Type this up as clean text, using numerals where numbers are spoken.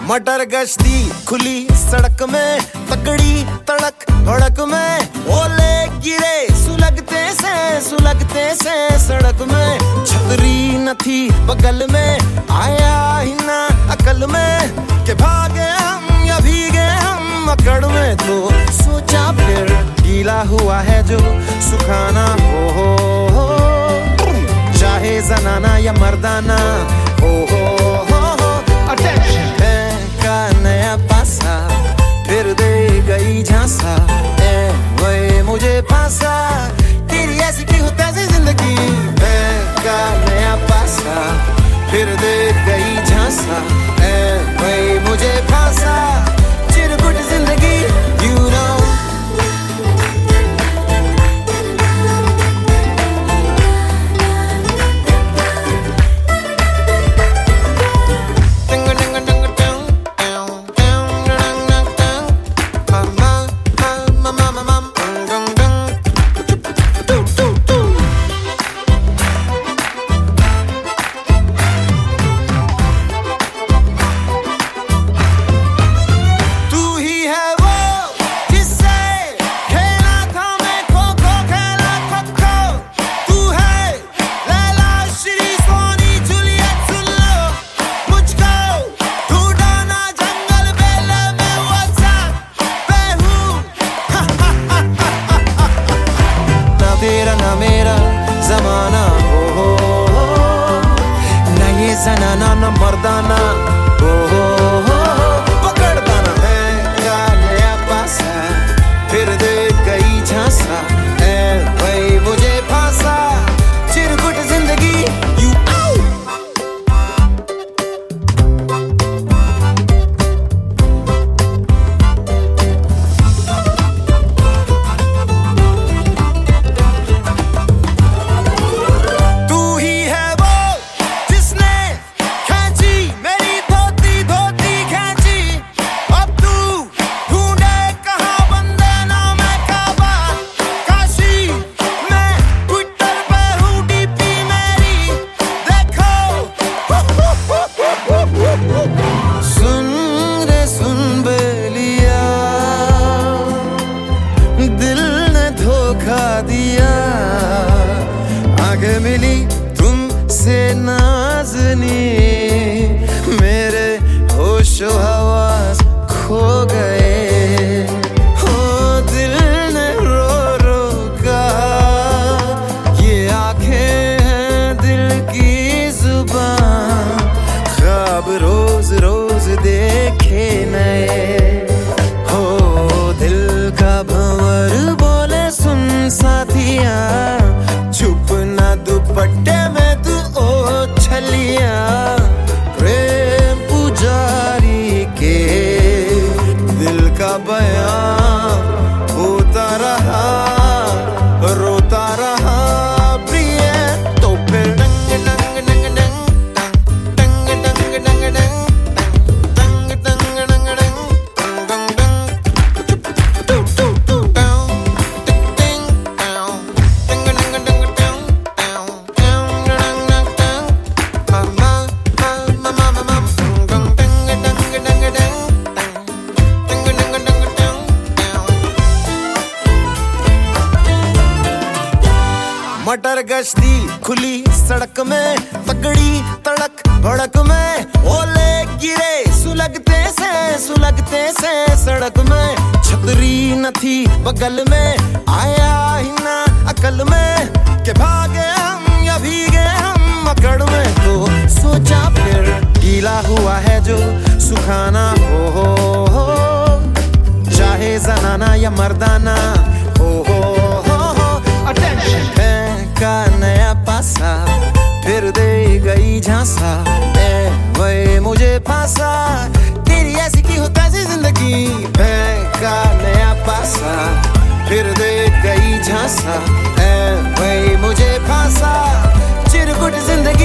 मटर गश्ती खुली सड़क में, तगड़ी तड़क भड़क में, ओले गिरे सुलगते से सड़क में। छतरी न थी बगल में, आया ही ना अकल में कि भागे हम या भीगे हम अकड़ में। तो सोचा फिर गीला हुआ है जो सुखाना हो, चाहे जनाना या मर्दाना हो। अटेंशन का नया पासा फिर दे गई झांसा, वही मुझे फांसा। तेरी ऐसी की हो तैसी जिंदगी का नया पासा फिर दे गई झांसा, वही मुझे फांसा। चिरकुट जिंदगी you know। तेरा ना मेरा जमाना हो, ना ये जनाना ना मर्दाना हो। पकड़ दाना है का नया पासा फिर दे गई झांसा, वही मुझे फांसा। चिरकुट जिंदगी यू दिया। आगे मिली तुमसे नाज़नी, मेरे होशो हवास खो गए। हो दिल ने रो रो कहा, ये आंखें हैं दिल की जुबान। ख्वाब रोज रोज देखे नए, हो दिल का भंवर बोले सुन साथिया। छुप ना दुपट्टे में तू ओ छलिया, प्रेम पुजारी के दिल का बयान होता रहा, रोता रहा प्रिय। तो फिर डंग डंग डंग डंग डंग डंग डंग डंग डंग डंग डंग डंग मटर गश्ती खुली सड़क में, तगड़ी तड़क भड़क में, ओले गिरे सुलगते से सड़क में। छतरी न थी बगल में, आया ही ना अकल में कि भागे हम या भीगे हम अकड़ में। तो सोचा फिर गीला हुआ है जो सुखाना हो, चाहे जनाना या मर्दाना हो। अटेंशन का नया पासा फिर दे गई झांसा, वही मुझे फांसा। तेरी ऐसी की हो तैसी जिंदगी का नया पासा फिर दे गई झांसा, वही मुझे फांसा। चिरकुट जिंदगी